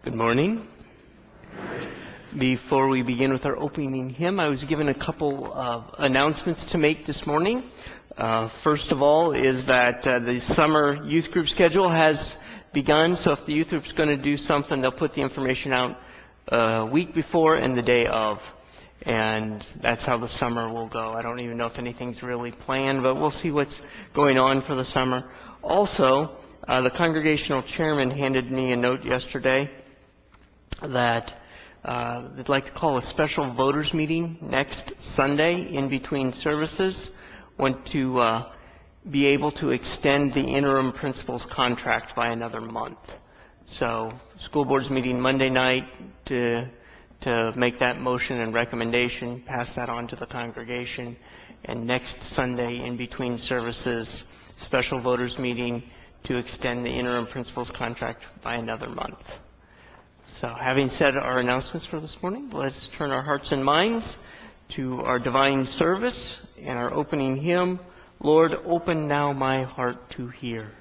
Good morning. Before we begin with our opening hymn, I was given a couple of announcements to make this morning. First of all is that the summer youth group schedule has begun, so if the youth group's going to do something, they'll put the information out a week before and the day of. And that's how the summer will go. I don't even know if anything's really planned, but we'll see what's going on for the summer. Also, the congregational chairman handed me a note yesterday that they'd like to call a special voters meeting next Sunday in between services. Want to be able to extend the interim principal's contract by another month. So school board's meeting Monday night to make that motion and recommendation, pass that on to the congregation, and next Sunday in between services, special voters meeting to extend the interim principal's contract by another month. So having said our announcements for this morning, let's turn our hearts and minds to our divine service and our opening hymn, Lord, Open Now My Heart to Hear.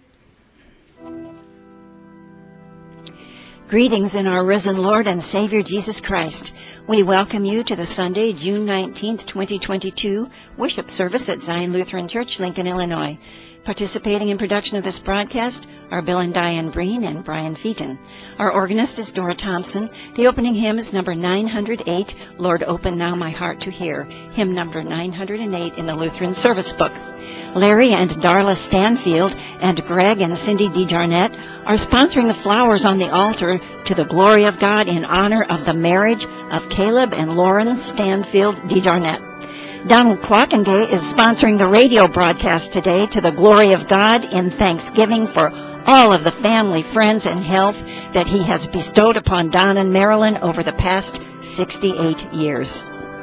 Greetings in our risen Lord and Savior Jesus Christ. We welcome you to the Sunday, June 19th, 2022 worship service at Zion Lutheran Church, Lincoln, Illinois. Participating in production of this broadcast are Bill and Diane Breen and Brian Featon. Our organist is Dora Thompson. The opening hymn is number 908, Lord, Open Now My Heart to Hear, hymn number 908 in the Lutheran Service Book. Larry and Darla Stanfield and Greg and Cindy DeJarnett are sponsoring the flowers on the altar to the glory of God in honor of the marriage of Caleb and Lauren Stanfield DeJarnett. Donald Clockenday is sponsoring the radio broadcast today to the glory of God in thanksgiving for all of the family, friends, and health that he has bestowed upon Don and Marilyn over the past 68 years.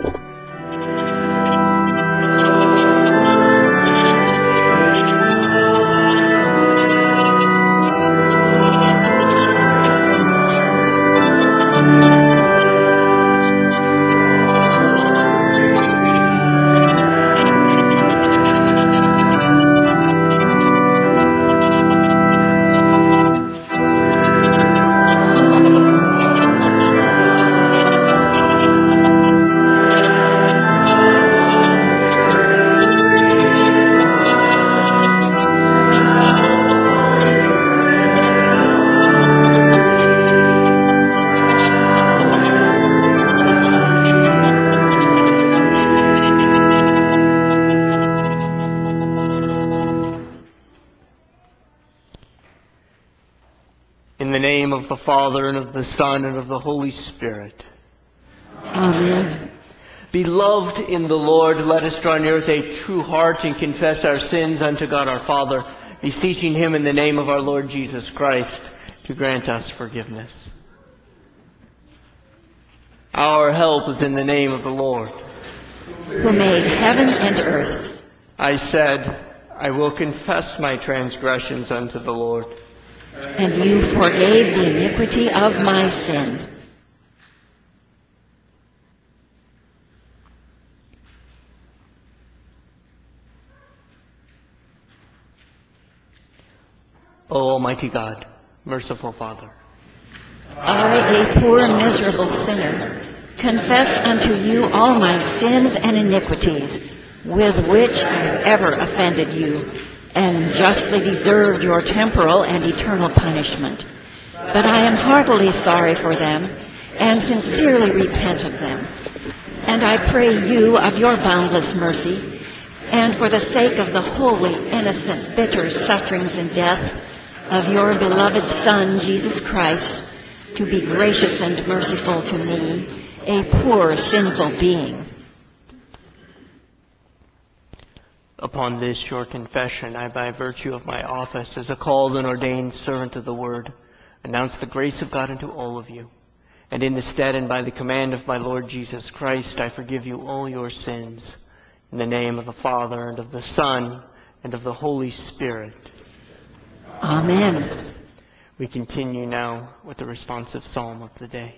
Of the Father, and of the Son, and of the Holy Spirit. Amen. Beloved in the Lord, let us draw near with a true heart and confess our sins unto God our Father, beseeching Him in the name of our Lord Jesus Christ to grant us forgiveness. Our help is in the name of the Lord, who made heaven and earth. I said, I will confess my transgressions unto the Lord. And you forgave the iniquity of my sin. O Almighty God, merciful Father, I, a poor miserable sinner, confess unto you all my sins and iniquities, with which I have ever offended you, and justly deserved your temporal and eternal punishment. But I am heartily sorry for them, and sincerely repent of them. And I pray you of your boundless mercy, and for the sake of the holy, innocent, bitter sufferings and death of your beloved Son, Jesus Christ, to be gracious and merciful to me, a poor, sinful being. Upon this your confession, I, by virtue of my office as a called and ordained servant of the Word, announce the grace of God unto all of you. And in the stead and by the command of my Lord Jesus Christ, I forgive you all your sins. In the name of the Father, and of the Son, and of the Holy Spirit. Amen. We continue now with the responsive psalm of the day.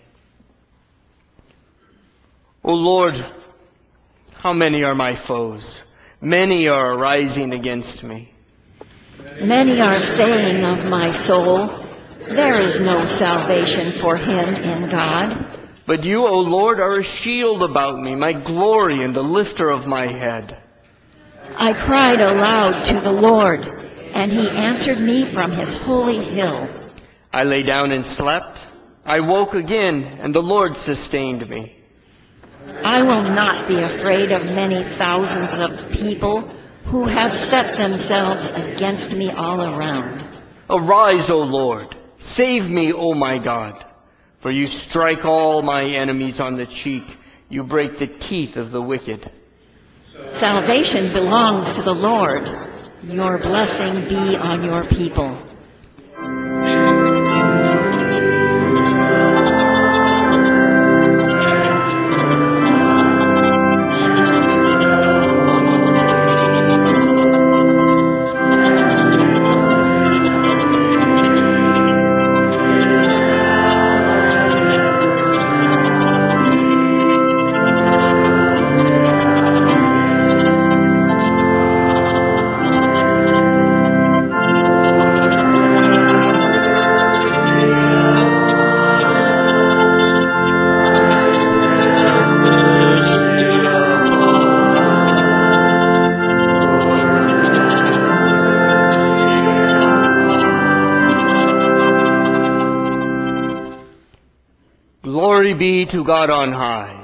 O Lord, how many are my foes? Many are arising against me. Many are saying of my soul, There is no salvation for him in God. But you, O Lord, are a shield about me, my glory and the lifter of my head. I cried aloud to the Lord, and he answered me from his holy hill. I lay down and slept. I woke again, and the Lord sustained me. I will not be afraid of many thousands of people who have set themselves against me all around. Arise, O Lord. Save me, O my God. For you strike all my enemies on the cheek. You break the teeth of the wicked. Salvation belongs to the Lord. Your blessing be on your people. Glory be to God on high.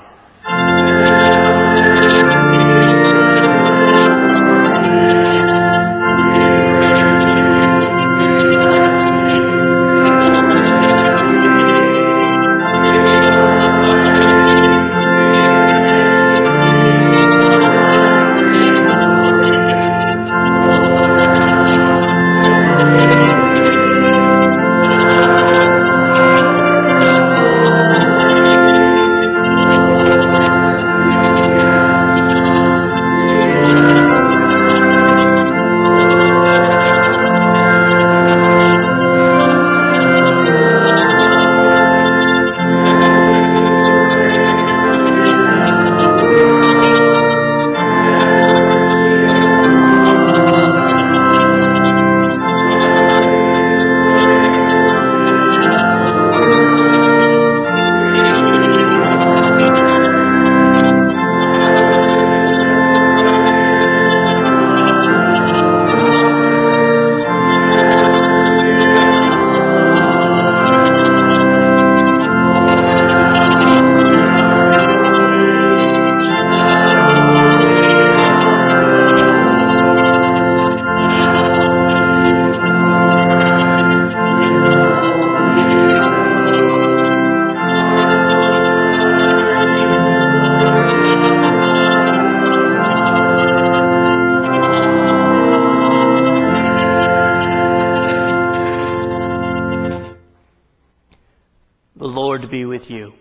The Lord be with you.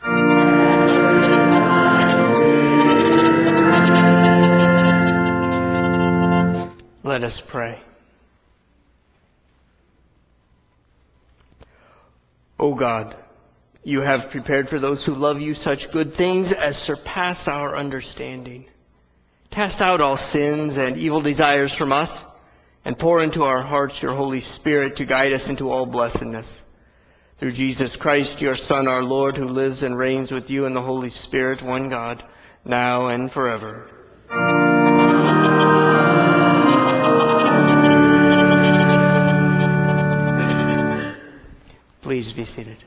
Let us pray. O God, you have prepared for those who love you such good things as surpass our understanding. Cast out all sins and evil desires from us, and pour into our hearts your Holy Spirit to guide us into all blessedness. Through Jesus Christ, your Son, our Lord, who lives and reigns with you in the Holy Spirit, one God, now and forever. Please be seated.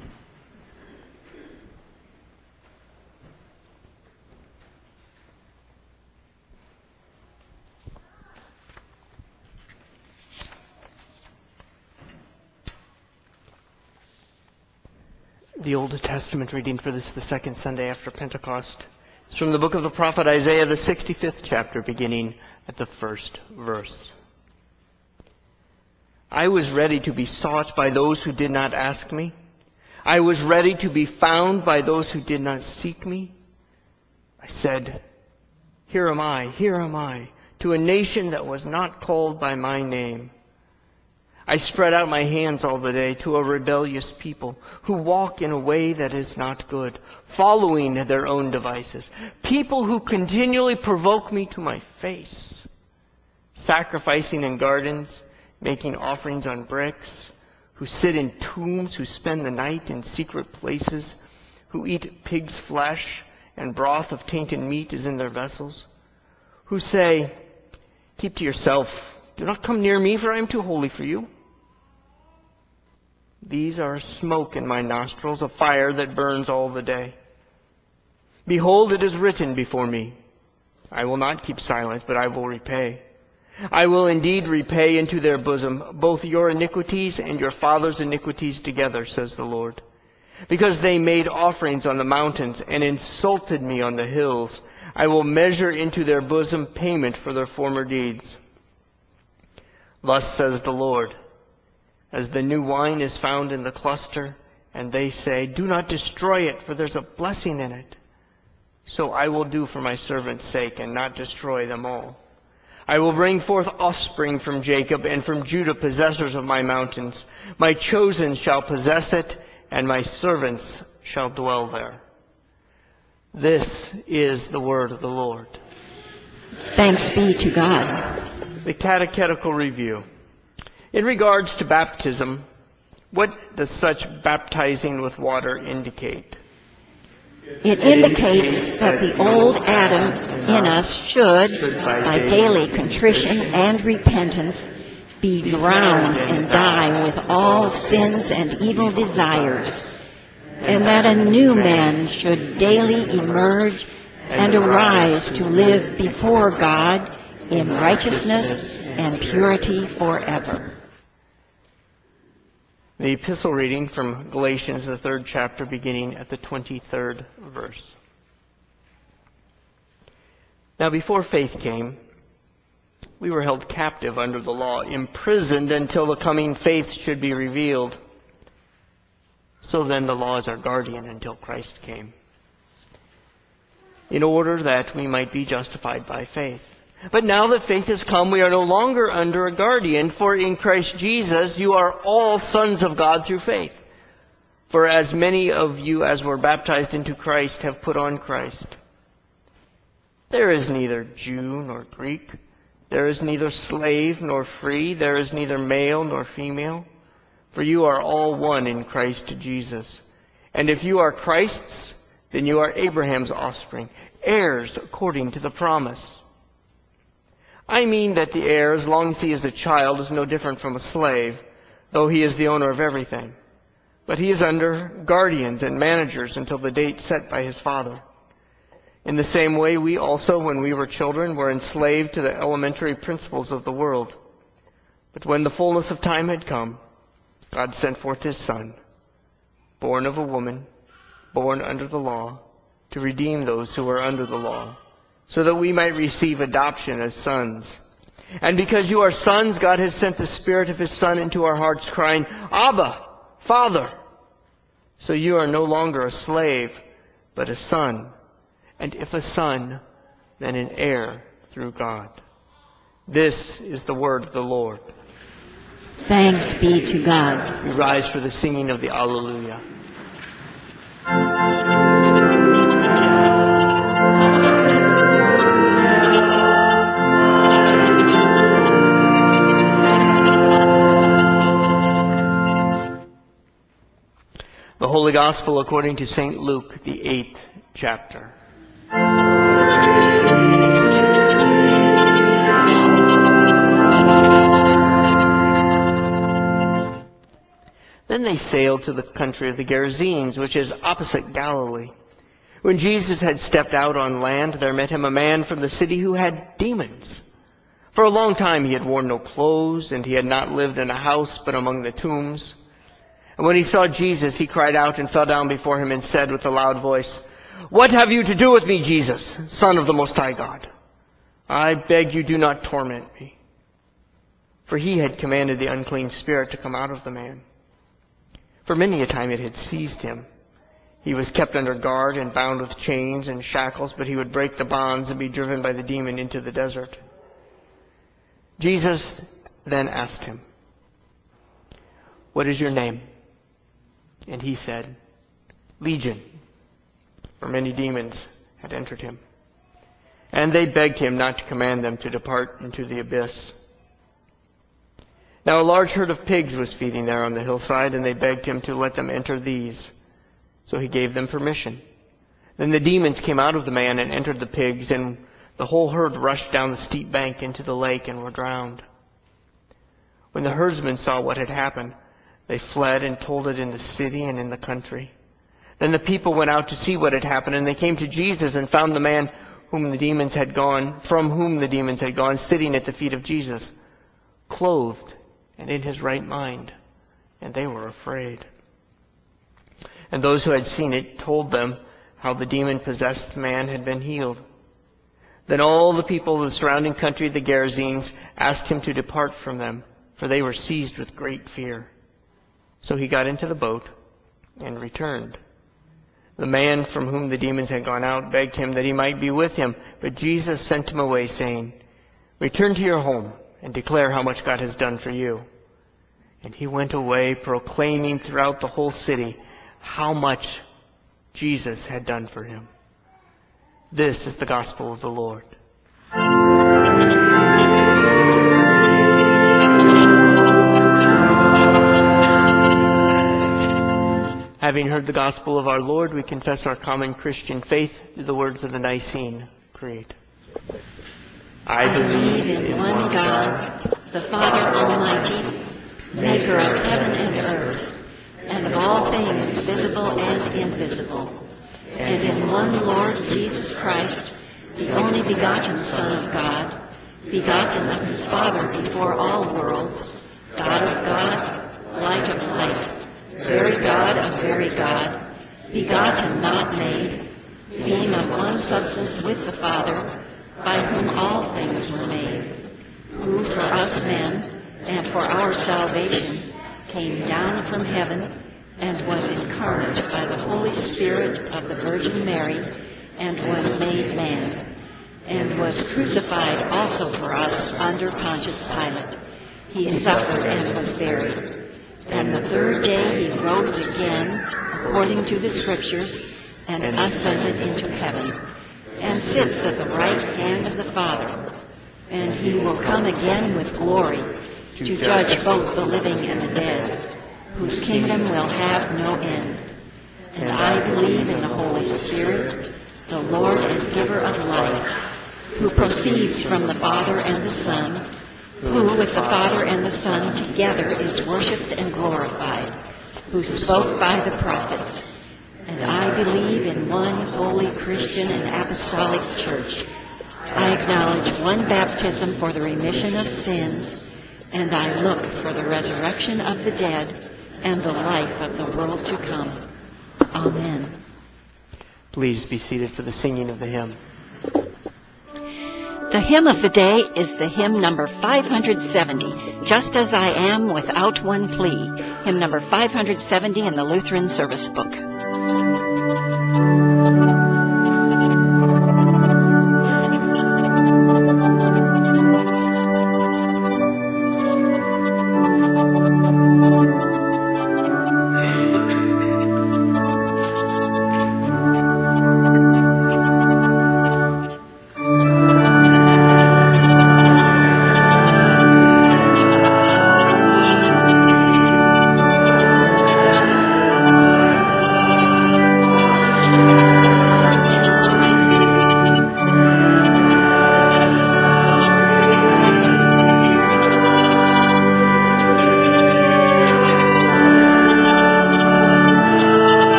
The Old Testament reading for this, the second Sunday after Pentecost, is from the book of the prophet Isaiah, the 65th chapter, beginning at the first verse. I was ready to be sought by those who did not ask me. I was ready to be found by those who did not seek me. I said, here am I, to a nation that was not called by my name. I spread out my hands all the day to a rebellious people who walk in a way that is not good, following their own devices. People who continually provoke me to my face, sacrificing in gardens, making offerings on bricks, who sit in tombs, who spend the night in secret places, who eat pig's flesh and broth of tainted meat is in their vessels, who say, keep to yourself, do not come near me, for I am too holy for you. These are smoke in my nostrils, a fire that burns all the day. Behold, it is written before me, I will not keep silent, but I will repay. I will indeed repay into their bosom both your iniquities and your fathers' iniquities together, says the Lord. Because they made offerings on the mountains and insulted me on the hills, I will measure into their bosom payment for their former deeds. Thus says the Lord, as the new wine is found in the cluster, and they say, do not destroy it, for there's a blessing in it. So I will do for my servant's sake and not destroy them all. I will bring forth offspring from Jacob and from Judah, possessors of my mountains. My chosen shall possess it, and my servants shall dwell there. This is the word of the Lord. Thanks be to God. The catechetical review. In regards to baptism, what does such baptizing with water indicate? It indicates that the old Adam in us should, by daily contrition and repentance, be drowned and die with all sins and evil desires, and that a new man should daily emerge and arise to live before God in righteousness and purity forever. The epistle reading from Galatians, the 3rd chapter, beginning at the 23rd verse. Now before faith came, we were held captive under the law, imprisoned until the coming faith should be revealed. So then the law is our guardian until Christ came, in order that we might be justified by faith. But now that faith has come, we are no longer under a guardian, for in Christ Jesus you are all sons of God through faith. For as many of you as were baptized into Christ have put on Christ. There is neither Jew nor Greek, there is neither slave nor free, there is neither male nor female, for you are all one in Christ Jesus. And if you are Christ's, then you are Abraham's offspring, heirs according to the promise. I mean that the heir, as long as he is a child, is no different from a slave, though he is the owner of everything. But he is under guardians and managers until the date set by his father. In the same way, we also, when we were children, were enslaved to the elementary principles of the world. But when the fullness of time had come, God sent forth his Son, born of a woman, born under the law, to redeem those who were under the law, so that we might receive adoption as sons. And because you are sons, God has sent the Spirit of his Son into our hearts, crying, Abba, Father. So you are no longer a slave, but a son. And if a son, then an heir through God. This is the word of the Lord. Thanks be to God. We rise for the singing of the Alleluia. The Holy Gospel according to St. Luke, the 8th chapter. Then they sailed to the country of the Gerasenes, which is opposite Galilee. When Jesus had stepped out on land, there met him a man from the city who had demons. For a long time he had worn no clothes, and he had not lived in a house but among the tombs. And when he saw Jesus, he cried out and fell down before him and said with a loud voice, What have you to do with me, Jesus, Son of the Most High God? I beg you, do not torment me. For he had commanded the unclean spirit to come out of the man. For many a time it had seized him. He was kept under guard and bound with chains and shackles, but he would break the bonds and be driven by the demon into the desert. Jesus then asked him, What is your name? And he said, Legion, for many demons had entered him. And they begged him not to command them to depart into the abyss. Now a large herd of pigs was feeding there on the hillside, and they begged him to let them enter these. So he gave them permission. Then the demons came out of the man and entered the pigs, and the whole herd rushed down the steep bank into the lake and were drowned. When the herdsmen saw what had happened, they fled and told it in the city and in the country. Then the people went out to see what had happened, and they came to Jesus and found the man from whom the demons had gone, sitting at the feet of Jesus, clothed and in his right mind, and they were afraid. And those who had seen it told them how the demon-possessed man had been healed. Then all the people of the surrounding country of the Gerasenes asked him to depart from them, for they were seized with great fear. So he got into the boat and returned. The man from whom the demons had gone out begged him that he might be with him, but Jesus sent him away, saying, "Return to your home and declare how much God has done for you." And he went away, proclaiming throughout the whole city how much Jesus had done for him. This is the gospel of the Lord. Having heard the gospel of our Lord, we confess our common Christian faith through the words of the Nicene Creed. I believe in one God, the Father Almighty, maker of heaven and earth, and of all things visible and invisible, and in one Lord Jesus Christ, the only begotten Son of God, begotten of his Father before all worlds, God of God, light of light, very God of very God, begotten, not made, being of one substance with the Father, by whom all things were made, who for us men, and for our salvation, came down from heaven, and was incarnate by the Holy Spirit of the Virgin Mary, and was made man, and was crucified also for us under Pontius Pilate. He suffered and was buried. And the third day he rose again, according to the Scriptures, and ascended into heaven, and sits at the right hand of the Father. And he will come again with glory, to judge both the living and the dead, whose kingdom will have no end. And I believe in the Holy Spirit, the Lord and giver of life, who proceeds from the Father and the Son, who with the Father and the Son together is worshipped and glorified, who spoke by the prophets. And I believe in one holy Christian and apostolic church. I acknowledge one baptism for the remission of sins, and I look for the resurrection of the dead and the life of the world to come. Amen. Please be seated for the singing of the hymn. The hymn of the day is the hymn number 570, Just As I Am Without One Plea, hymn number 570 in the Lutheran Service Book.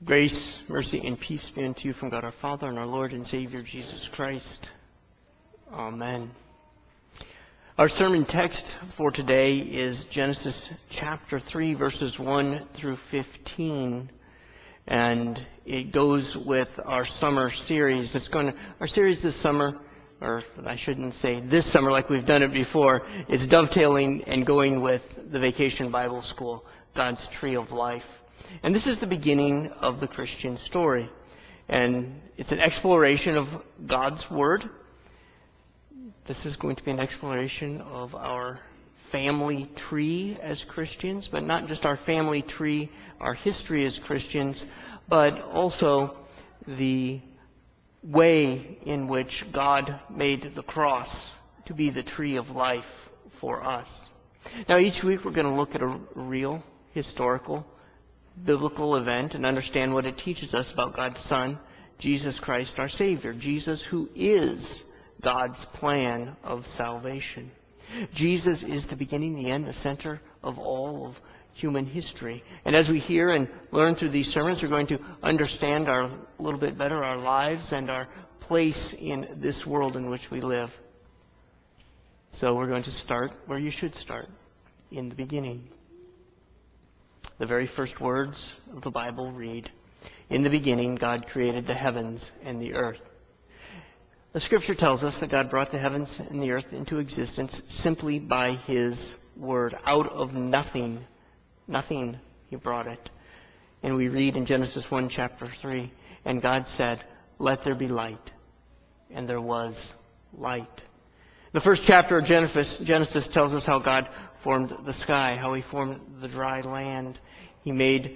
Grace, mercy, and peace be unto you from God our Father and our Lord and Savior Jesus Christ. Amen. Our sermon text for today is Genesis chapter 3, verses 1 through 15. And it goes with our summer series. Our series this summer, or I shouldn't say this summer like we've done it before, is dovetailing and going with the Vacation Bible School, God's Tree of Life. And this is the beginning of the Christian story. And it's an exploration of God's Word. This is going to be an exploration of our family tree as Christians, but not just our family tree, our history as Christians, but also the way in which God made the cross to be the tree of life for us. Now, each week we're going to look at a real, historical, biblical event and understand what it teaches us about God's Son, Jesus Christ, our Savior. Jesus, who is God's plan of salvation. Jesus is the beginning, the end, the center of all of human history. And as we hear and learn through these sermons, we're going to understand a little bit better our lives and our place in this world in which we live. So we're going to start where you should start, in the beginning. The very first words of the Bible read, "In the beginning, God created the heavens and the earth." The Scripture tells us that God brought the heavens and the earth into existence simply by His Word. Out of nothing, He brought it. And we read in Genesis 1, chapter 3, "And God said, let there be light. And there was light." The first chapter of Genesis tells us how God formed the sky, how He formed the dry land. He made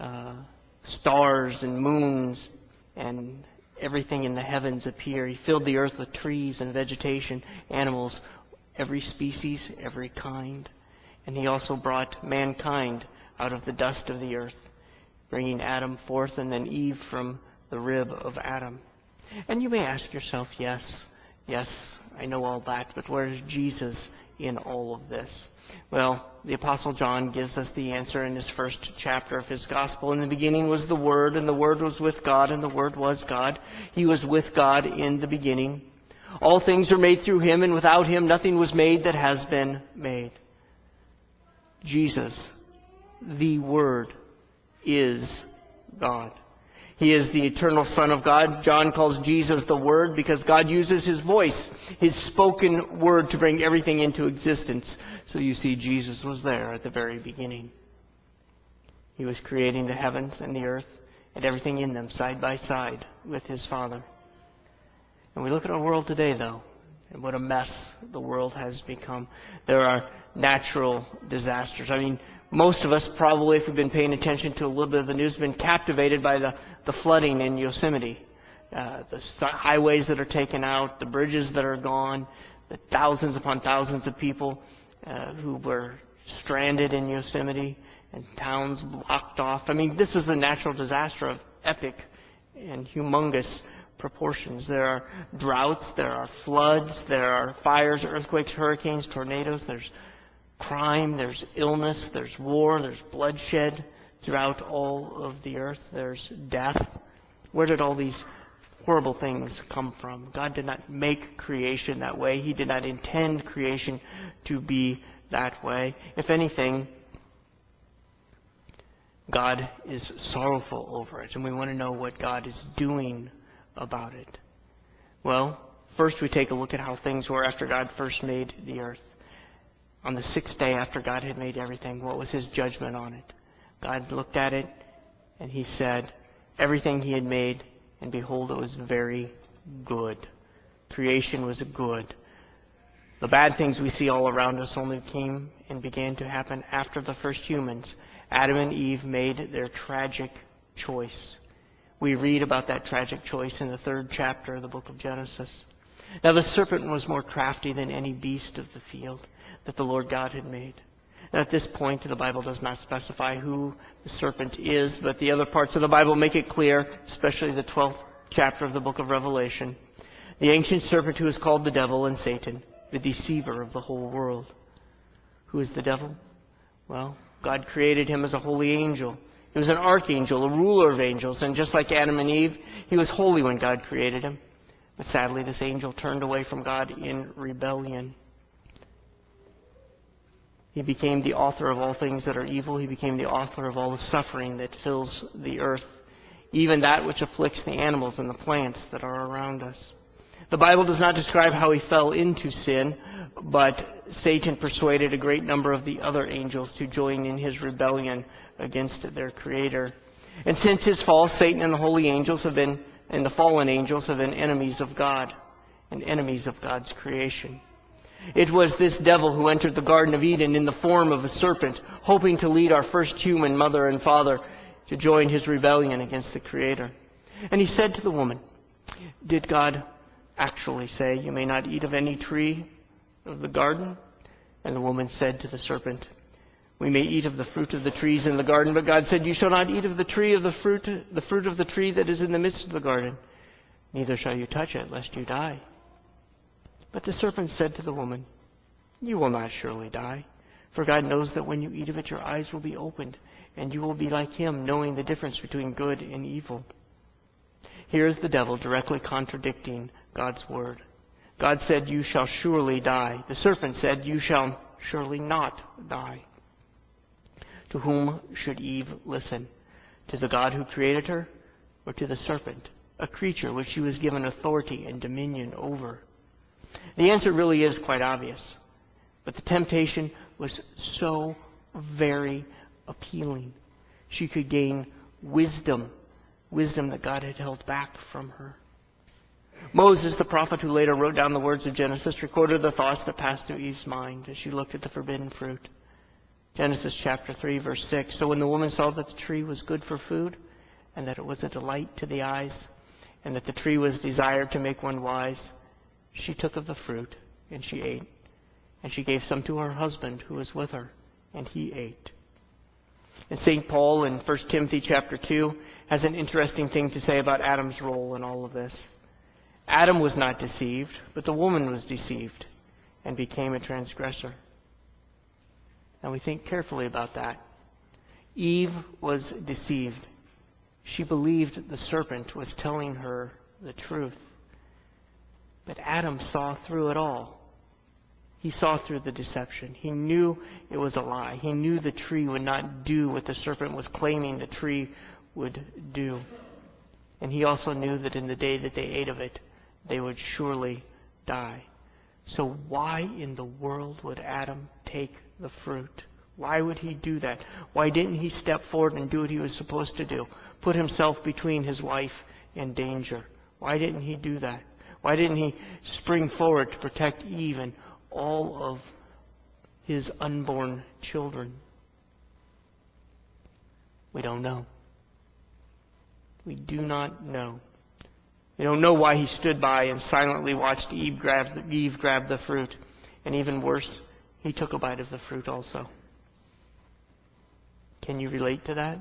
stars and moons and everything in the heavens appear. He filled the earth with trees and vegetation, animals, every species, every kind. And He also brought mankind out of the dust of the earth, bringing Adam forth and then Eve from the rib of Adam. And you may ask yourself, yes, I know all that, but where is Jesus in all of this? Well, the Apostle John gives us the answer in his first chapter of his Gospel. "In the beginning was the Word, and the Word was with God, and the Word was God. He was with God in the beginning. All things are made through Him, and without Him nothing was made that has been made." Jesus, the Word, is God. He is the eternal Son of God. John calls Jesus the Word because God uses His voice, His spoken word, to bring everything into existence. So you see, Jesus was there at the very beginning. He was creating the heavens and the earth and everything in them side by side with His Father. And we look at our world today, though, and what a mess the world has become. There are natural disasters. I mean, most of us probably, if we've been paying attention to a little bit of the news, have been captivated by the flooding in Yosemite. The highways that are taken out, the bridges that are gone, the thousands upon thousands of people who were stranded in Yosemite and towns blocked off. I mean, this is a natural disaster of epic and humongous proportions. There are droughts, there are floods, there are fires, earthquakes, hurricanes, tornadoes, there's crime, there's illness, there's war, there's bloodshed throughout all of the earth. There's death. Where did all these horrible things come from? God did not make creation that way. He did not intend creation to be that way. If anything, God is sorrowful over it, and we want to know what God is doing about it. Well, first we take a look at how things were after God first made the earth. On the sixth day after God had made everything, what was His judgment on it? God looked at it and He said, everything He had made, and behold, it was very good. Creation was good. The bad things we see all around us only came and began to happen after the first humans. Adam and Eve made their tragic choice. We read about that tragic choice in the 3rd chapter of the book of Genesis. Now the serpent was more crafty than any beast of the field that the Lord God had made. And at this point, the Bible does not specify who the serpent is, but the other parts of the Bible make it clear, especially the 12th chapter of the book of Revelation. The ancient serpent who is called the devil and Satan, the deceiver of the whole world. Who is the devil? Well, God created him as a holy angel. He was an archangel, a ruler of angels, and just like Adam and Eve, he was holy when God created him. But sadly, this angel turned away from God in rebellion. He became the author of all things that are evil. He became the author of all the suffering that fills the earth, even that which afflicts the animals and the plants that are around us. The Bible does not describe how he fell into sin, but Satan persuaded a great number of the other angels to join in his rebellion against their Creator. And since his fall, Satan and the holy angels and the fallen angels have been enemies of God and enemies of God's creation. It was this devil who entered the Garden of Eden in the form of a serpent, hoping to lead our first human mother and father to join his rebellion against the Creator. And he said to the woman, "Did God actually say, 'You may not eat of any tree of the garden'?" And the woman said to the serpent, "We may eat of the fruit of the trees in the garden, but God said, 'You shall not eat of the fruit of the tree that is in the midst of the garden. Neither shall you touch it, lest you die.' But the serpent said to the woman, 'You will not surely die, for God knows that when you eat of it, your eyes will be opened, and you will be like him, knowing the difference between good and evil.'" Here is the devil directly contradicting God's word. God said, "You shall surely die." The serpent said, "You shall surely not die." To whom should Eve listen? To the God who created her, or to the serpent, a creature which she was given authority and dominion over? The answer really is quite obvious. But the temptation was so very appealing. She could gain wisdom that God had held back from her. Moses, the prophet who later wrote down the words of Genesis, recorded the thoughts that passed through Eve's mind as she looked at the forbidden fruit. Genesis chapter 3, verse 6. "So when the woman saw that the tree was good for food, and that it was a delight to the eyes, and that the tree was desired to make one wise, she took of the fruit, and she ate. And she gave some to her husband who was with her, and he ate." And St. Paul in 1 Timothy chapter 2 has an interesting thing to say about Adam's role in all of this. Adam was not deceived, but the woman was deceived and became a transgressor. Now we think carefully about that. Eve was deceived. She believed the serpent was telling her the truth. But Adam saw through it all. He saw through the deception. He knew it was a lie. He knew the tree would not do what the serpent was claiming the tree would do. And he also knew that in the day that they ate of it, they would surely die. So why in the world would Adam take the fruit? Why would he do that? Why didn't he step forward and do what he was supposed to do? Put himself between his wife and danger. Why didn't he do that? Why didn't he spring forward to protect Eve and all of his unborn children? We don't know. We do not know. We don't know why he stood by and silently watched Eve grab the fruit. And even worse, he took a bite of the fruit also. Can you relate to that?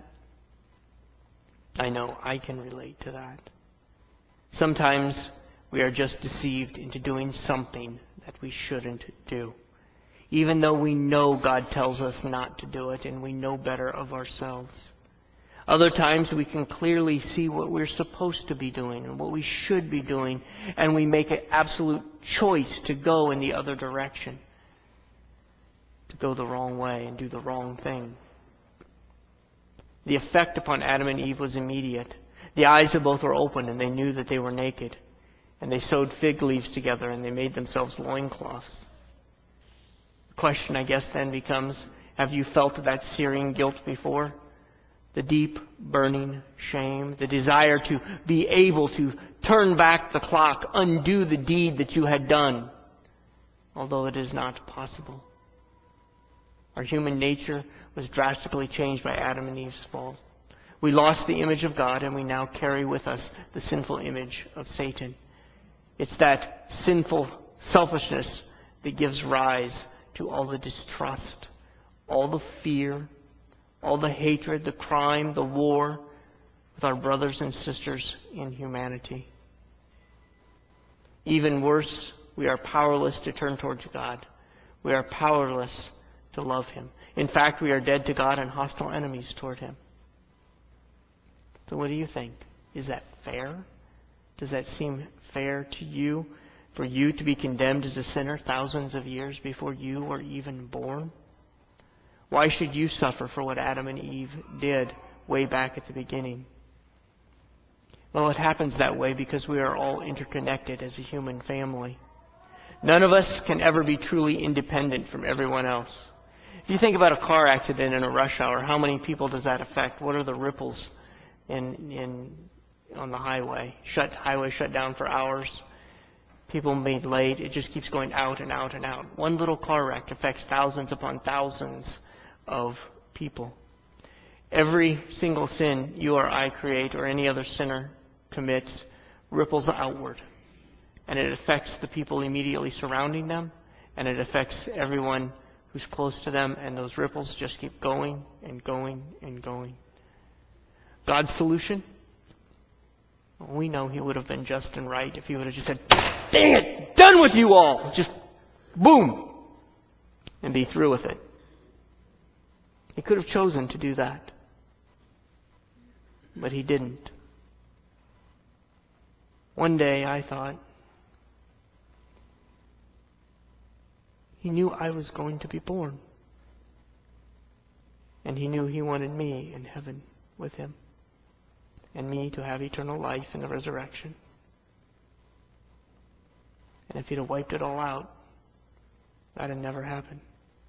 I know I can relate to that. Sometimes we are just deceived into doing something that we shouldn't do, even though we know God tells us not to do it and we know better of ourselves. Other times we can clearly see what we're supposed to be doing and what we should be doing, and we make an absolute choice to go in the other direction, to go the wrong way and do the wrong thing. The effect upon Adam and Eve was immediate. The eyes of both were open, and they knew that they were naked. And they sewed fig leaves together, and they made themselves loincloths. The question, I guess, then becomes, have you felt that searing guilt before? The deep, burning shame, the desire to be able to turn back the clock, undo the deed that you had done, although it is not possible. Our human nature was drastically changed by Adam and Eve's fall. We lost the image of God, and we now carry with us the sinful image of Satan. It's that sinful selfishness that gives rise to all the distrust, all the fear, all the hatred, the crime, the war with our brothers and sisters in humanity. Even worse, we are powerless to turn towards God. We are powerless to love Him. In fact, we are dead to God and hostile enemies toward Him. So what do you think? Is that fair? Does that seem fair to you? For you to be condemned as a sinner thousands of years before you were even born? Why should you suffer for what Adam and Eve did way back at the beginning? Well, it happens that way because we are all interconnected as a human family. None of us can ever be truly independent from everyone else. If you think about a car accident in a rush hour, how many people does that affect? What are the ripples on the highway? Highway shut down for hours. People made late. It just keeps going out and out and out. One little car wreck affects thousands upon thousands of people. Every single sin you or I create or any other sinner commits ripples outward. And it affects the people immediately surrounding them. And it affects everyone who's close to them. And those ripples just keep going and going and going. God's solution? Well, we know He would have been just and right if He would have just said, "Dang it! Done with you all!" Just boom! And be through with it. He could have chosen to do that. But He didn't. One day I thought, He knew I was going to be born. And He knew He wanted me in heaven with Him. And me to have eternal life in the resurrection. And if He'd have wiped it all out, that'd have never happened.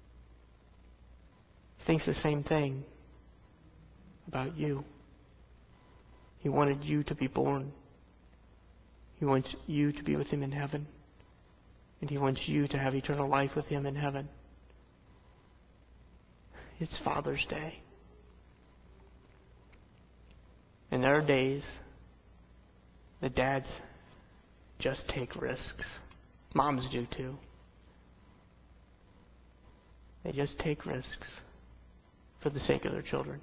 He thinks the same thing about you. He wanted you to be born. He wants you to be with Him in heaven. And He wants you to have eternal life with Him in heaven. It's Father's Day. And there are days that dads just take risks. Moms do too. They just take risks for the sake of their children.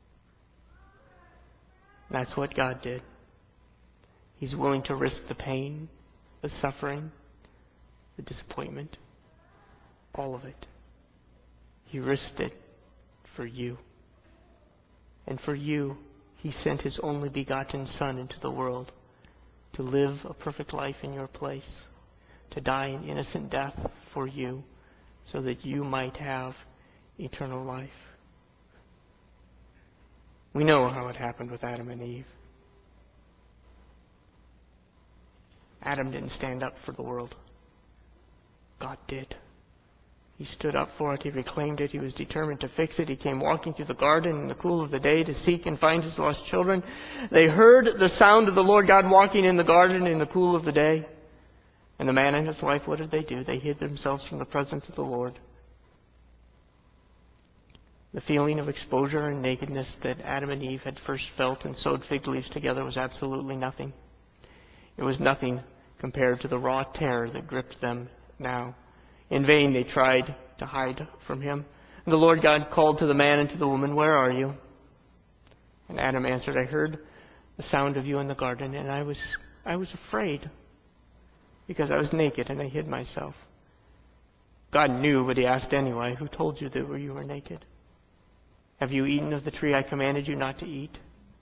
That's what God did. He's willing to risk the pain, the suffering, the disappointment, all of it. He risked it for you. And for you, He sent His only begotten Son into the world to live a perfect life in your place, to die an innocent death for you, so that you might have eternal life. We know how it happened with Adam and Eve. Adam didn't stand up for the world. God did. He stood up for it. He reclaimed it. He was determined to fix it. He came walking through the garden in the cool of the day to seek and find His lost children. They heard the sound of the Lord God walking in the garden in the cool of the day. And the man and his wife, what did they do? They hid themselves from the presence of the Lord. The feeling of exposure and nakedness that Adam and Eve had first felt and sewed fig leaves together was absolutely nothing. It was nothing compared to the raw terror that gripped them now. In vain they tried to hide from Him. And the Lord God called to the man and to the woman, "Where are you?" And Adam answered, "I heard the sound of you in the garden, and I was afraid, because I was naked and I hid myself." God knew, but He asked anyway, "Who told you that you were naked? Have you eaten of the tree I commanded you not to eat?"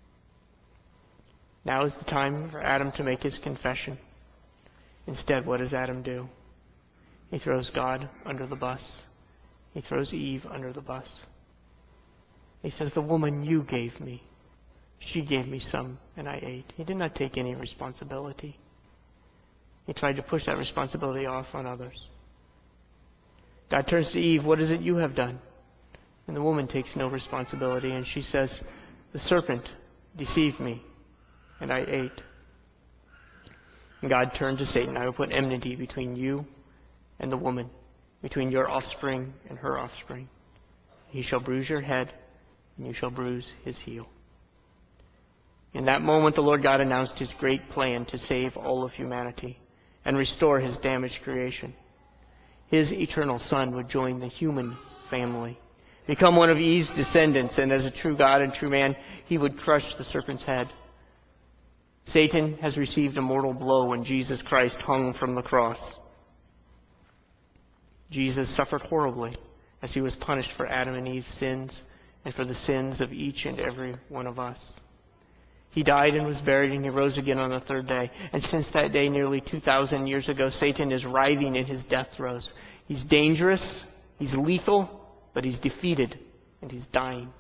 Now is the time for Adam to make his confession. Instead, what does Adam do? He throws God under the bus. He throws Eve under the bus. He says, "The woman you gave me, she gave me some and I ate." He did not take any responsibility. He tried to push that responsibility off on others. God turns to Eve, "What is it you have done?" And the woman takes no responsibility, and she says, "The serpent deceived me and I ate." And God turned to Satan, "I will put enmity between you and the woman, between your offspring and her offspring. He shall bruise your head, and you shall bruise his heel." In that moment, the Lord God announced His great plan to save all of humanity and restore His damaged creation. His eternal Son would join the human family, become one of Eve's descendants, and as a true God and true man, He would crush the serpent's head. Satan has received a mortal blow when Jesus Christ hung from the cross. Jesus suffered horribly as He was punished for Adam and Eve's sins and for the sins of each and every one of us. He died and was buried, and he rose again on the third day. And since that day, nearly 2,000 years ago, Satan is writhing in his death throes. He's dangerous, he's lethal, but he's defeated, and he's dying.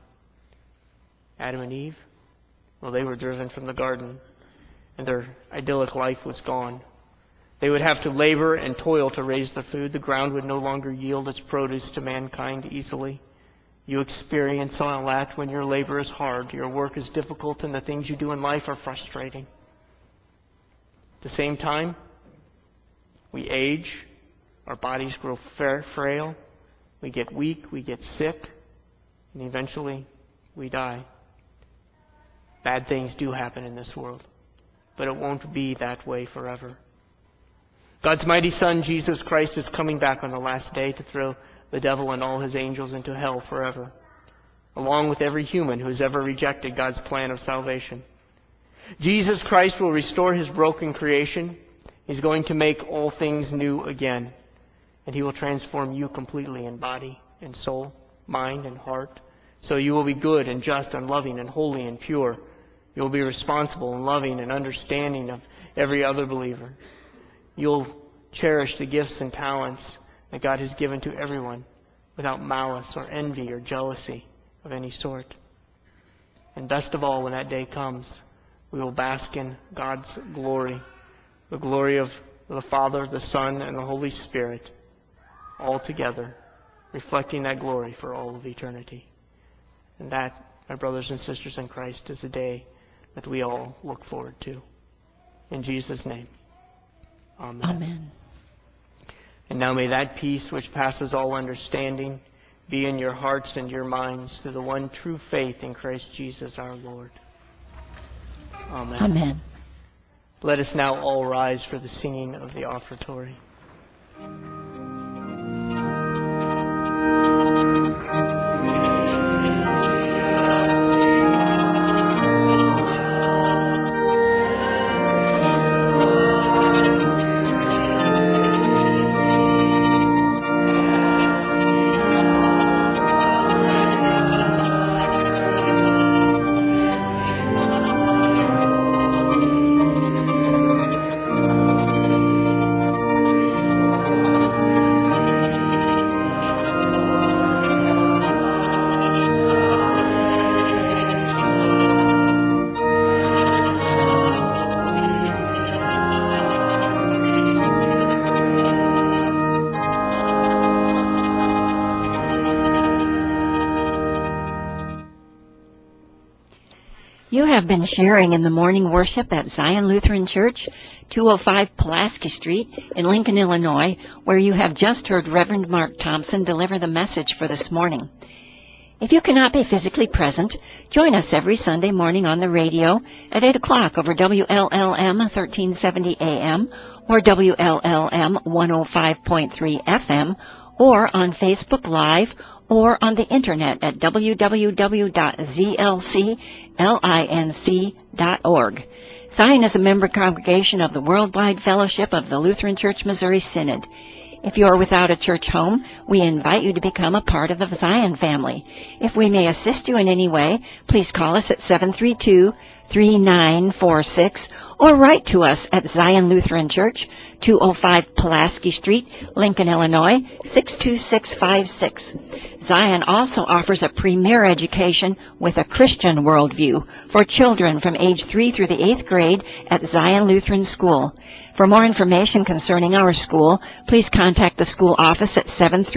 Adam and Eve, well, they were driven from the garden, and their idyllic life was gone. They would have to labor and toil to raise the food. The ground would no longer yield its produce to mankind easily. You experience all that when your labor is hard, your work is difficult, and the things you do in life are frustrating. At the same time, we age, our bodies grow frail, we get weak, we get sick, and eventually we die. Bad things do happen in this world, but it won't be that way forever. God's mighty Son, Jesus Christ, is coming back on the last day to throw the devil and all his angels into hell forever, along with every human who has ever rejected God's plan of salvation. Jesus Christ will restore his broken creation. He's going to make all things new again, and he will transform you completely in body and soul, mind and heart, so you will be good and just and loving and holy and pure. You will be responsible and loving and understanding of every other believer. You'll cherish the gifts and talents that God has given to everyone without malice or envy or jealousy of any sort. And best of all, when that day comes, we will bask in God's glory, the glory of the Father, the Son, and the Holy Spirit, all together, reflecting that glory for all of eternity. And that, my brothers and sisters in Christ, is a day that we all look forward to. In Jesus' name, amen. Amen. And now may that peace which passes all understanding be in your hearts and your minds through the one true faith in Christ Jesus our Lord. Amen. Amen. Let us now all rise for the singing of the offertory. You have been sharing in the morning worship at Zion Lutheran Church, 205 Pulaski Street in Lincoln, Illinois, where you have just heard Reverend Mark Thompson deliver the message for this morning. If you cannot be physically present, join us every Sunday morning on the radio at 8 o'clock over WLLM 1370 AM or WLLM 105.3 FM or on Facebook Live or on the Internet at www.zlclinc.org. Zion is a member congregation of the Worldwide Fellowship of the Lutheran Church Missouri Synod. If you are without a church home, we invite you to become a part of the Zion family. If we may assist you in any way, please call us at 732-3946 or write to us at Zion Lutheran Church, 205 Pulaski Street, Lincoln, Illinois, 62656. Zion also offers a premier education with a Christian worldview for children from age 3 through the 8th grade at Zion Lutheran School. For more information concerning our school, please contact the school office at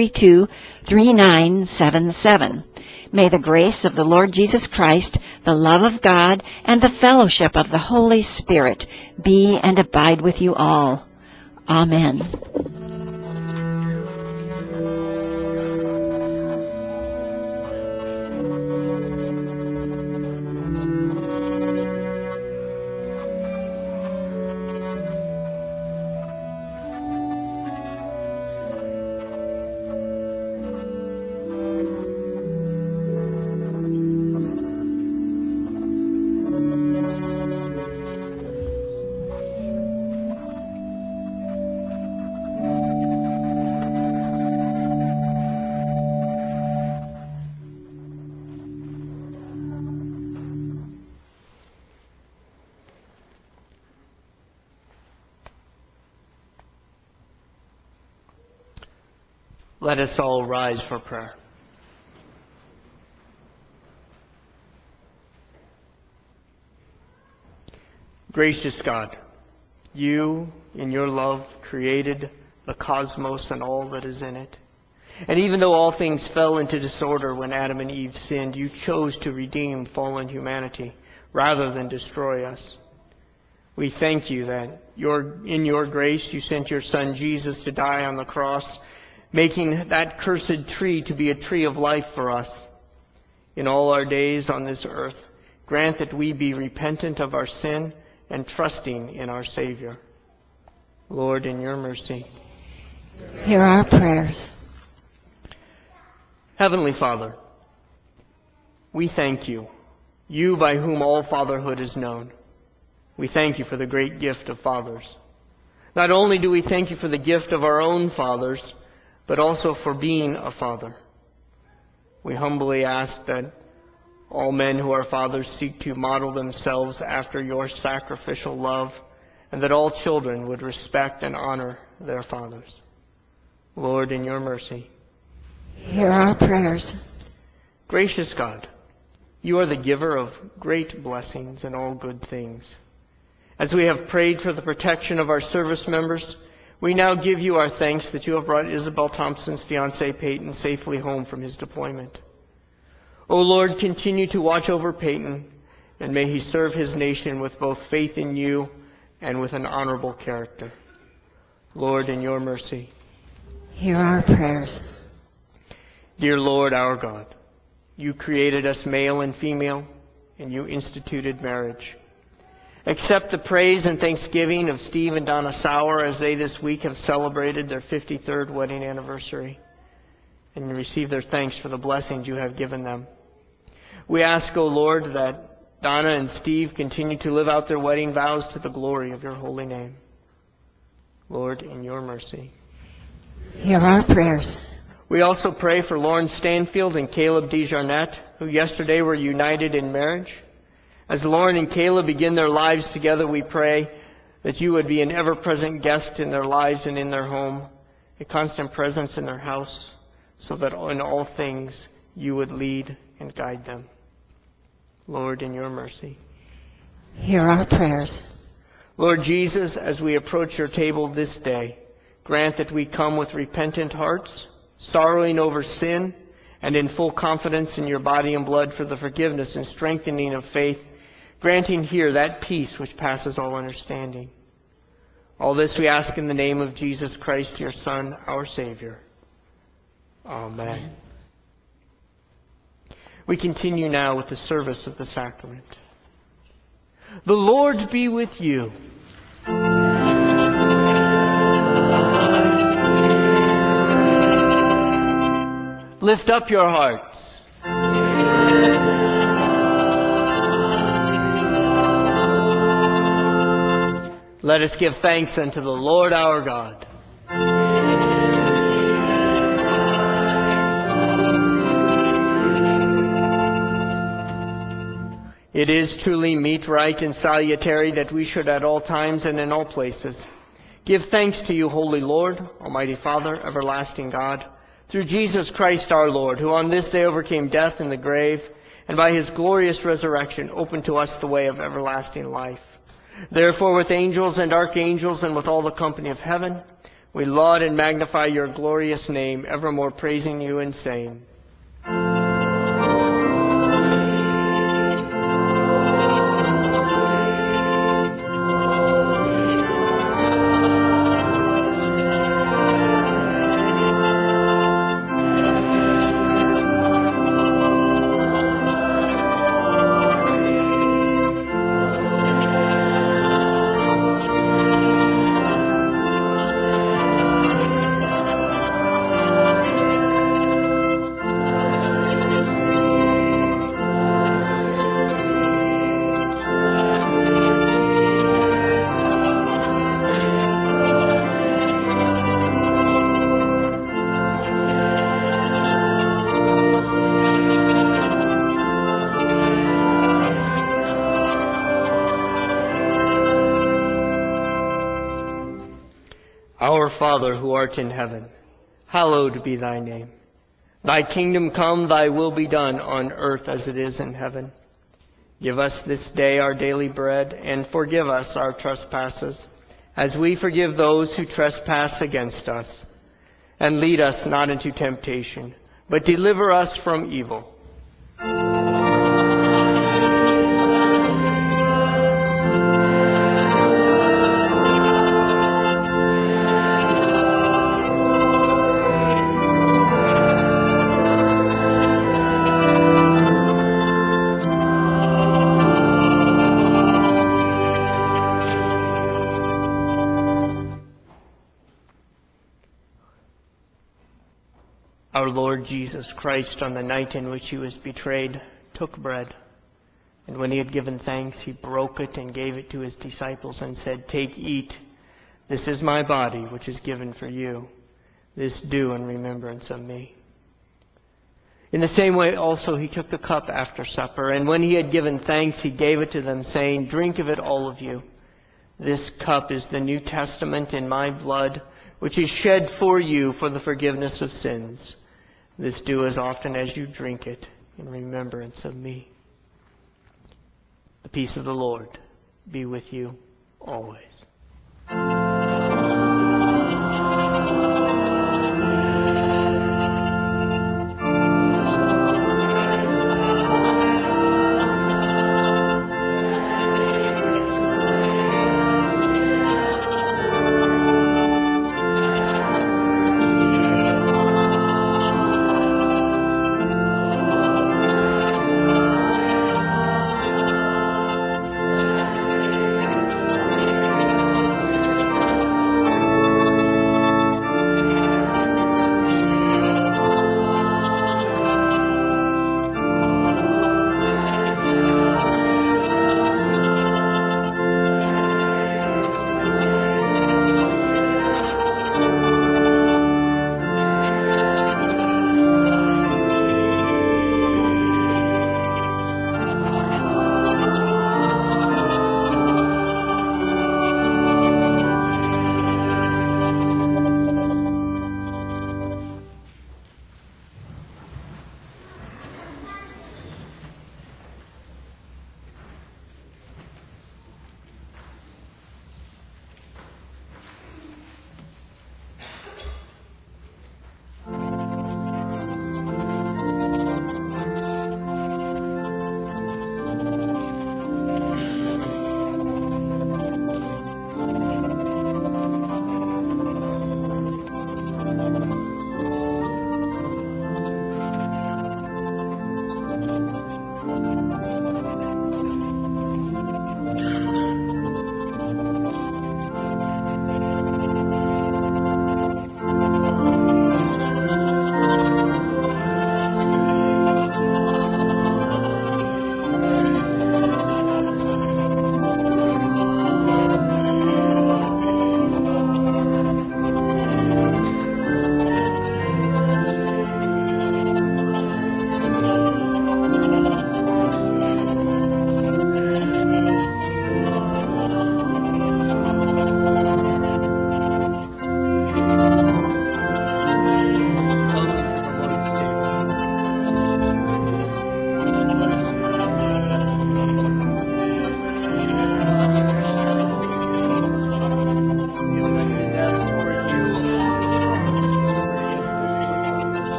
732-3977. May the grace of the Lord Jesus Christ, the love of God, and the fellowship of the Holy Spirit be and abide with you all. Amen. Let us all rise for prayer. Gracious God, you, in your love, created the cosmos and all that is in it. And even though all things fell into disorder when Adam and Eve sinned, you chose to redeem fallen humanity rather than destroy us. We thank you that in your grace you sent your Son Jesus to die on the cross, making that cursed tree to be a tree of life for us. In all our days on this earth, grant that we be repentant of our sin and trusting in our Savior. Lord, in your mercy, hear our prayers. Heavenly Father, we thank you, you by whom all fatherhood is known. We thank you for the great gift of fathers. Not only do we thank you for the gift of our own fathers, but also for being a father. We humbly ask that all men who are fathers seek to model themselves after your sacrificial love, and that all children would respect and honor their fathers. Lord, in your mercy, hear our prayers. Gracious God, you are the giver of great blessings and all good things. As we have prayed for the protection of our service members, we now give you our thanks that you have brought Isabel Thompson's fiancé Peyton safely home from his deployment. O Lord, continue to watch over Peyton, and may he serve his nation with both faith in you and with an honorable character. Lord, in your mercy, hear our prayers. Dear Lord, our God, you created us male and female, and you instituted marriage. Accept the praise and thanksgiving of Steve and Donna Sauer as they this week have celebrated their 53rd wedding anniversary, and receive their thanks for the blessings you have given them. We ask, O Lord, that Donna and Steve continue to live out their wedding vows to the glory of your holy name. Lord, in your mercy, hear our prayers. We also pray for Lauren Stanfield and Caleb DeJarnette, who yesterday were united in marriage. As Lauren and Caleb begin their lives together, we pray that you would be an ever-present guest in their lives and in their home, a constant presence in their house, so that in all things you would lead and guide them. Lord, in your mercy, hear our prayers. Lord Jesus, as we approach your table this day, grant that we come with repentant hearts, sorrowing over sin, and in full confidence in your body and blood for the forgiveness and strengthening of faith, granting here that peace which passes all understanding. All this we ask in the name of Jesus Christ, your Son, our Savior. Amen. We continue now with the service of the sacrament. The Lord be with you. Lift up your hearts. Let us give thanks unto the Lord our God. It is truly meet, right, and salutary that we should at all times and in all places give thanks to you, Holy Lord, Almighty Father, everlasting God, through Jesus Christ our Lord, who on this day overcame death and the grave, and by his glorious resurrection opened to us the way of everlasting life. Therefore, with angels and archangels and with all the company of heaven, we laud and magnify your glorious name, evermore praising you and saying, Our Father, who art in heaven, hallowed be thy name. Thy kingdom come, thy will be done on earth as it is in heaven. Give us this day our daily bread, and forgive us our trespasses, as we forgive those who trespass against us. And lead us not into temptation, but deliver us from evil. Our Lord Jesus Christ, on the night in which he was betrayed, took bread. And when he had given thanks, he broke it and gave it to his disciples and said, "Take, eat. This is my body, which is given for you. This do in remembrance of me." In the same way also he took the cup after supper, and when he had given thanks, he gave it to them, saying, "Drink of it, all of you. This cup is the New Testament in my blood, which is shed for you for the forgiveness of sins. This do as often as you drink it in remembrance of me." The peace of the Lord be with you always.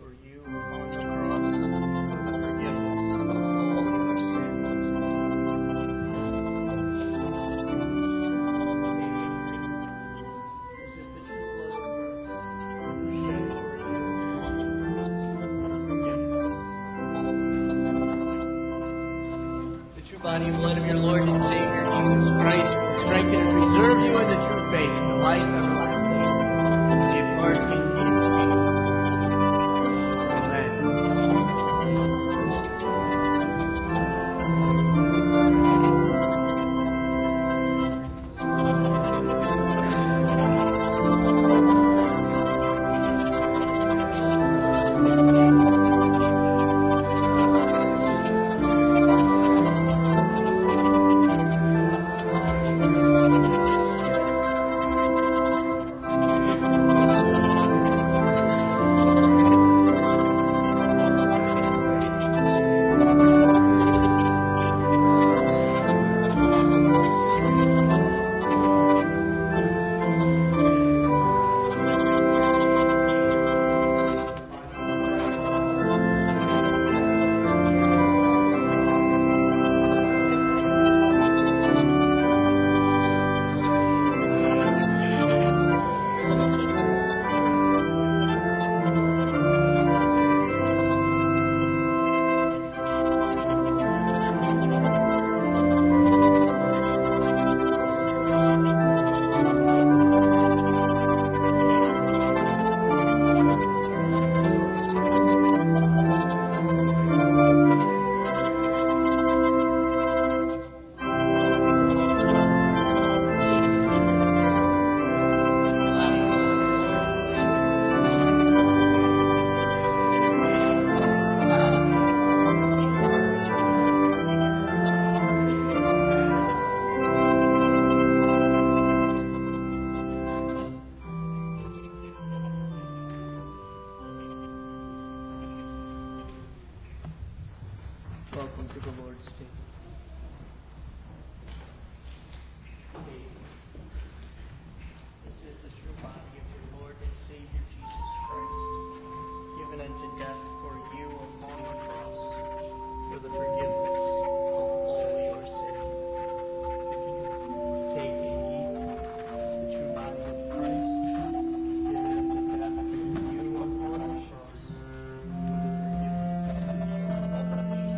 for you upon the cross for the forgiveness of all your sins. This is the true blood of Christ, shed for you upon the cross for the forgiveness of all your sins. The true body and blood of your Lord and Savior Jesus Christ will strengthen and preserve you in the true faith, the life everlasting. Depart in His peace. Amen. Welcome to the Lord's table. This is the true body of your Lord and Savior Jesus Christ, given unto death for you upon the cross for the forgiveness of all your sins. Take and eat the true body of Christ, given unto death for you upon the cross for the forgiveness of all your sins.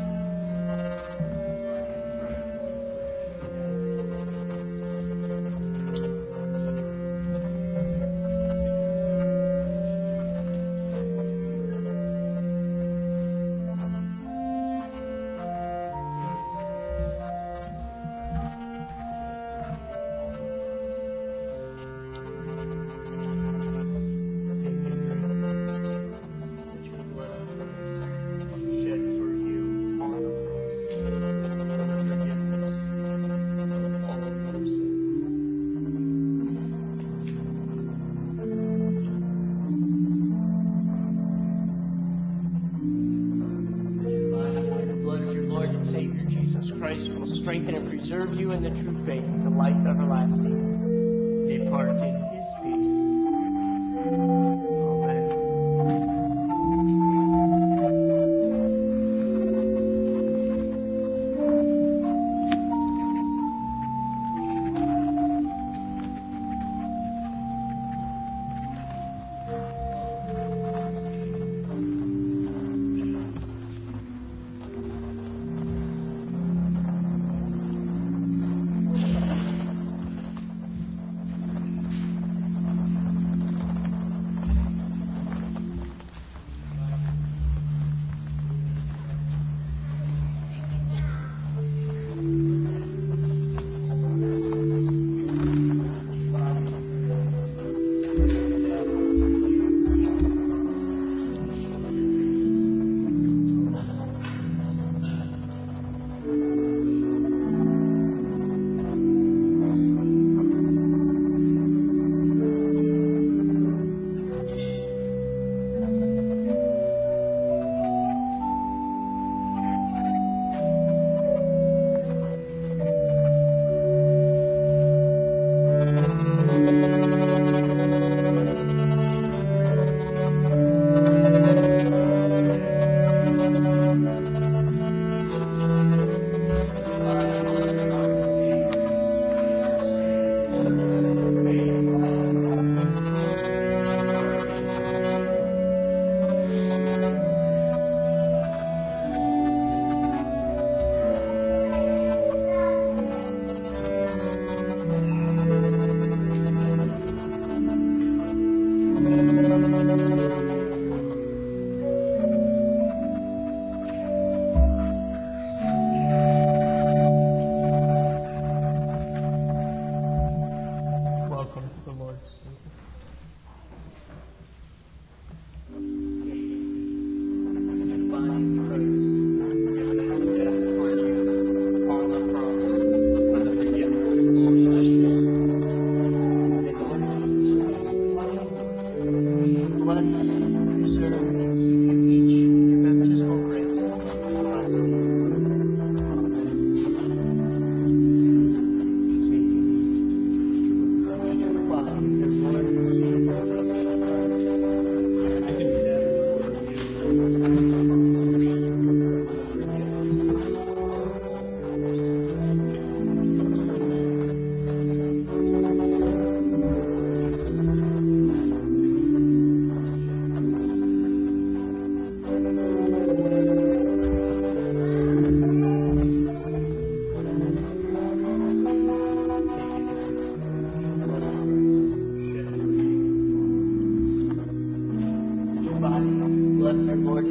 Strengthen and preserve you in the true faith, the life everlasting. Depart in His peace. Amen.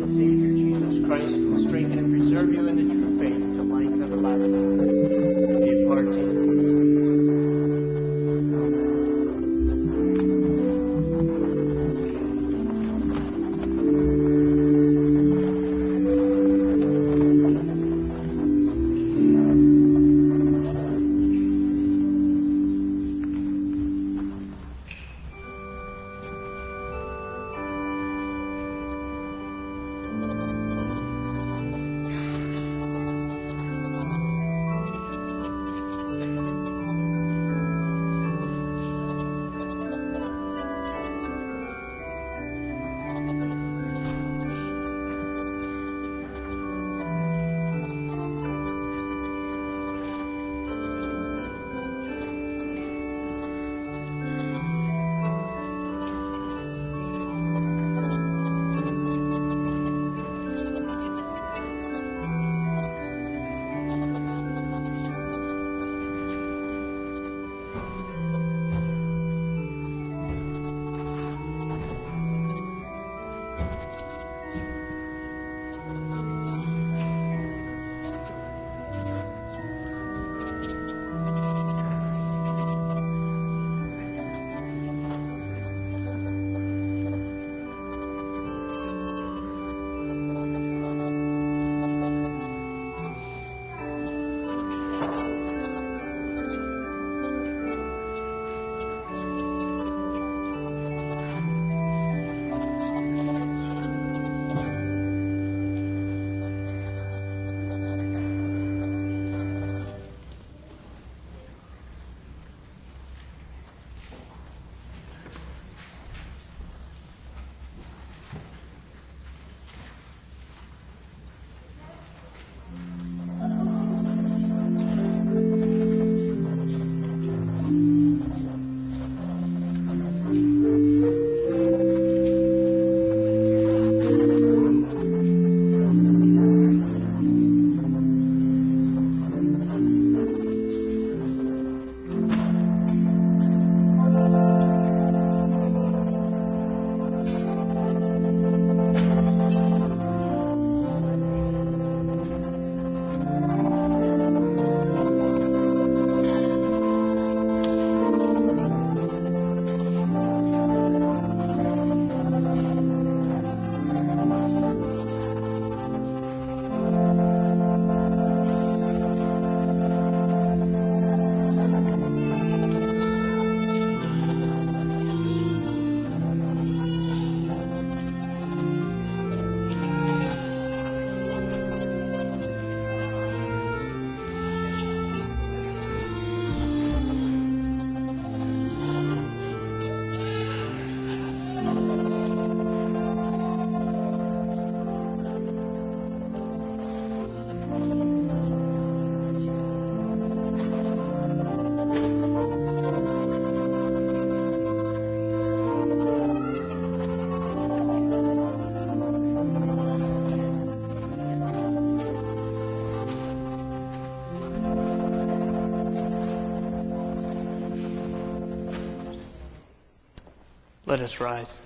and Savior Jesus Christ will strengthen and preserve you in the true faith to life everlasting. Depart in His peace. Let us rise.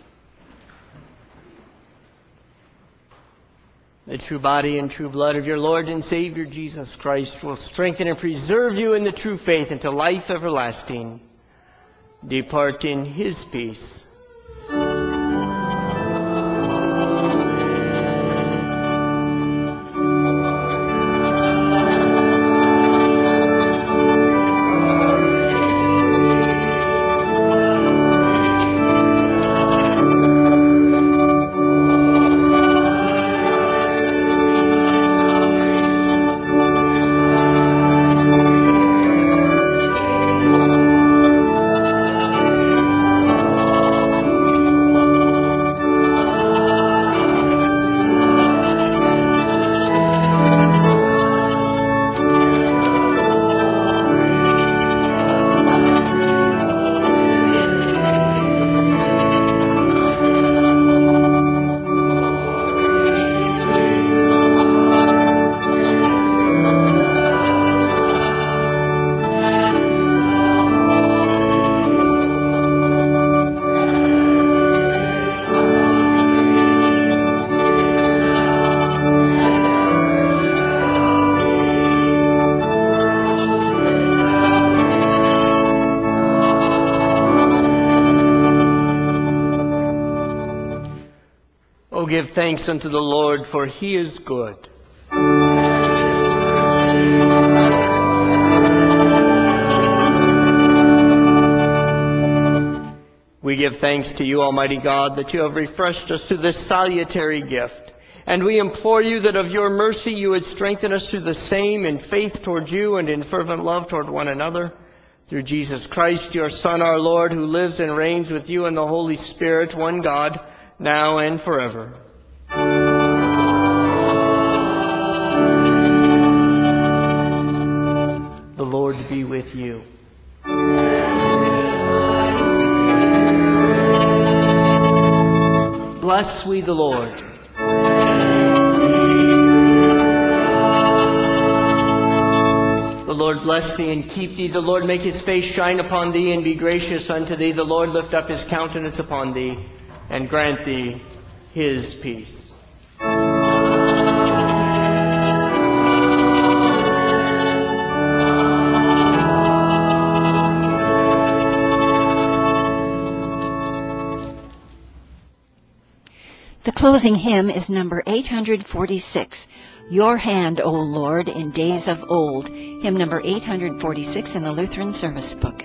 The true body and true blood of your Lord and Savior Jesus Christ will strengthen and preserve you in the true faith unto life everlasting. Depart in His peace. give thanks unto the Lord, for he is good. We give thanks to you, Almighty God, that you have refreshed us to this salutary gift. And we implore you that of your mercy you would strengthen us through the same in faith toward you and in fervent love toward one another. Through Jesus Christ, your Son, our Lord, who lives and reigns with you in the Holy Spirit, one God, now and forever. The Lord be with you. Bless we the Lord. The Lord bless thee and keep thee. The Lord make his face shine upon thee and be gracious unto thee. The Lord lift up his countenance upon thee and grant thee his peace. The closing hymn is number 846, Your Hand, O Lord, in Days of Old, hymn number 846 in the Lutheran Service Book.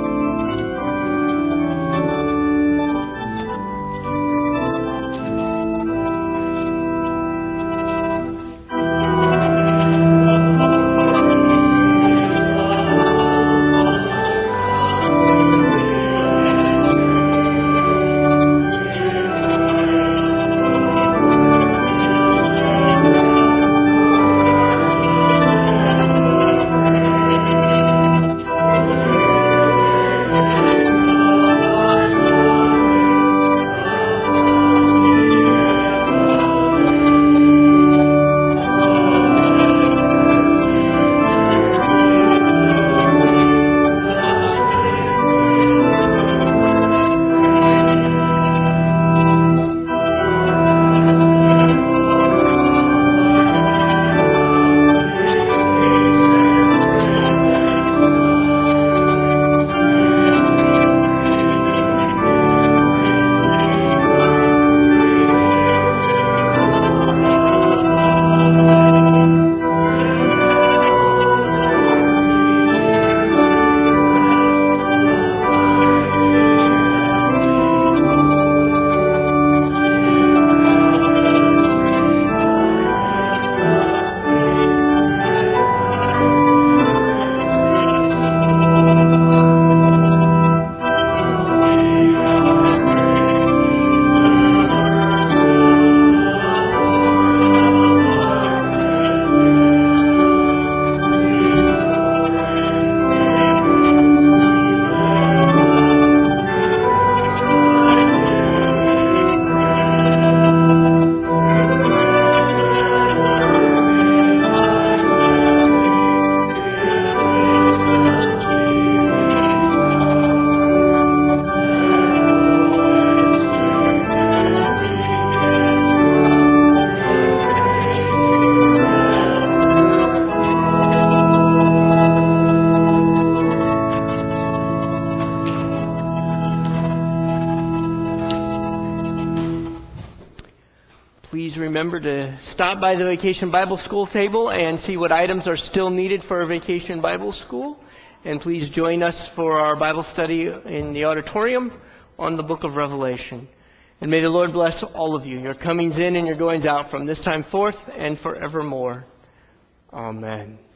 Please remember to stop by the Vacation Bible School table and see what items are still needed for our Vacation Bible School. And please join us for our Bible study in the auditorium on the book of Revelation. And may the Lord bless all of you, your comings in and your goings out from this time forth and forevermore. Amen.